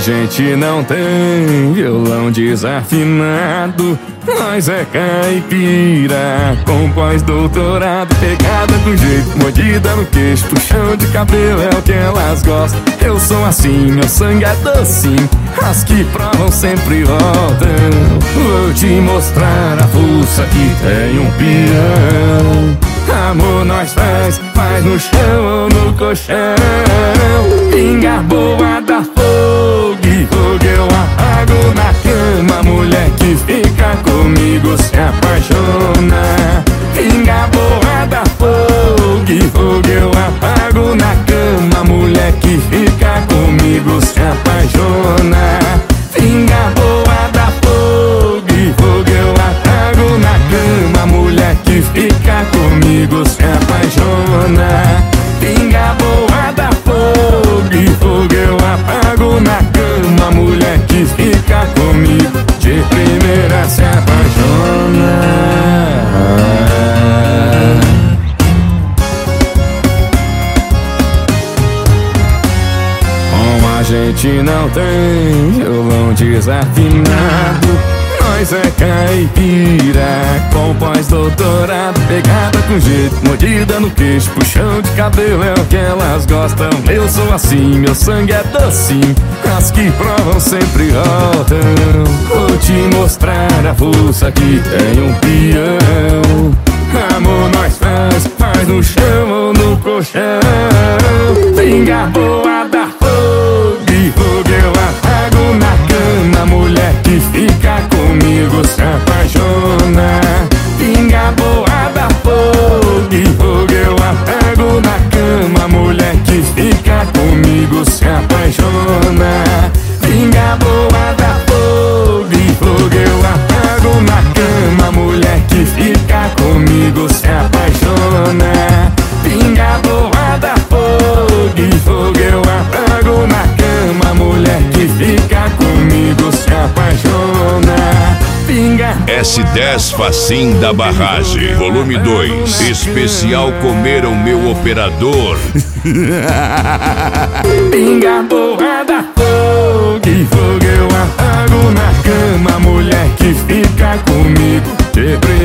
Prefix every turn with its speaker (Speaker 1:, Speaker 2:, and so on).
Speaker 1: gente não tem violão desafinado, nós é caipira com pós-doutorado, pegada com jeito, mordida no queixo, puxão de cabelo é o que elas gostam. Eu sou assim, meu sangue é docinho, as que provam sempre voltam. Vou te mostrar a força que tem um peão. Amor nós faz no chão ou no colchão. Pinga boa da fogo, fogo eu apago na cama. Mulher que fica comigo se apaixona. Pinga boa da fogo, fogo eu apago na cama. Mulher que fica comigo se apaixona. Pinga boa da fogo, fogo eu apago na cama. Mulher que fica comigo se apaixona. Pinga boa da fogo, fogo eu apago na cama. Mulher que fica comigo de primeira se apaixona. Como a gente não tem violão desafinado, nós é caipira com pós-doutorado, pegada com jeito, mordida no queixo, puxão de cabelo é o que elas gostam. Eu sou assim, meu sangue é docinho, as que provam sempre voltam. Vou te mostrar a força que tem um peão. Amor nós faz no chão ou no colchão. Pinga boa da fogo, fogo eu apago na cama. Mulher que fica comigo se apaixona. Pinga boa da fogo, fogo eu apago na cama. Mulher que fica comigo se apaixona. Pinga boa da fogo, fogo eu apago na cama. Mulher que fica comigo se apaixona. Pinga boa da fogo, fogo eu apago na cama. Mulher que fica comigo se apaixona. Pinga
Speaker 2: S10 Facim da Barragem, volume 2, especial Comeram Meu Operador.
Speaker 1: Pinga boa da fogo, fogo eu apago na cama. Mulher que fica comigo de